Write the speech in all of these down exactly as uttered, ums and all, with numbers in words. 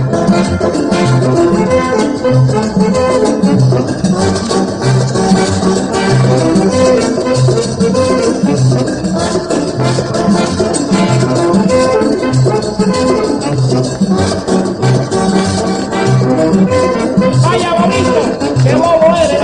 Vaya bonito, qué bobo eres.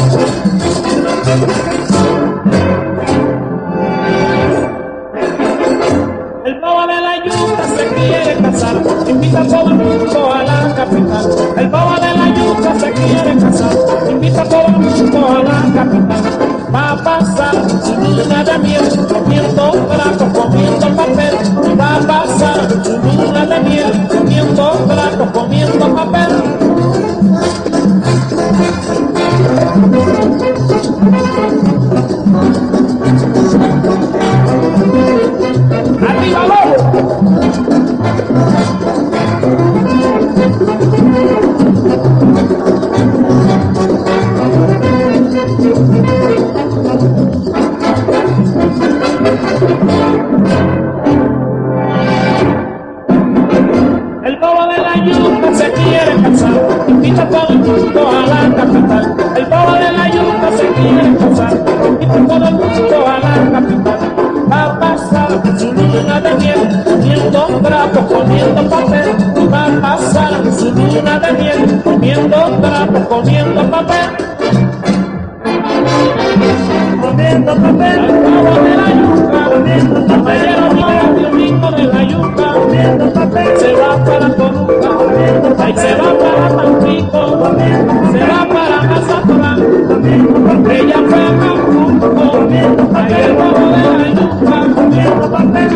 El bobo de la yuca se quiere casar, invita a todo el mundo a la capital. El bobo de la yuca se quiere casar, invita a todo el mundo a la capital. Va a pasar su luna de miel, comiendo platos, comiendo papel. Va a pasar su luna de miel, comiendo platos, comiendo papel. ¡Arriba, lobo! El bobo de la yuca se quiere casar, invita a todo el mundo a la capital. El bobo de la yuca se quiere casar, invita a todo el mundo a la capital. Va a pasar su luna de miel, comiendo trapos, comiendo papel. Va a pasar su luna de miel, comiendo trapos, comiendo papel. Comiendo papel. El bobo de la yuca, comiendo papel. Ayer mira el domingo de la yuca, comiendo papel. Se va para Toluca, comiendo papel. Ahí se va para Tampico, comiendo. Se va para Mazatlán, comiendo papel. Ella fue a Cancún, comiendo papel. Ahí el bobo de la yuca, comiendo papel.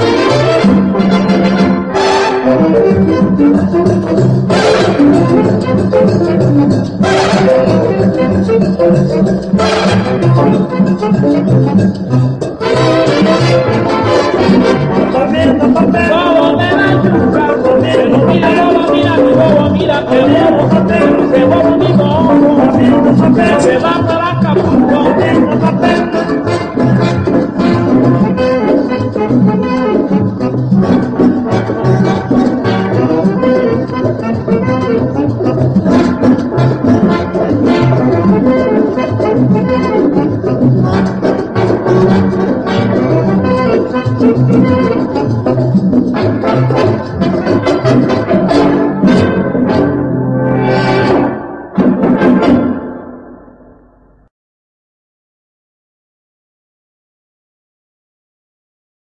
Comiendo papel. Bobo de la yuca, comiendo papel. Bobo, mira mi bobo, mira que bobo, papel. Que bobo mi bobo, comiendo papel. Se va para Acapulco, comiendo papel. Thank you.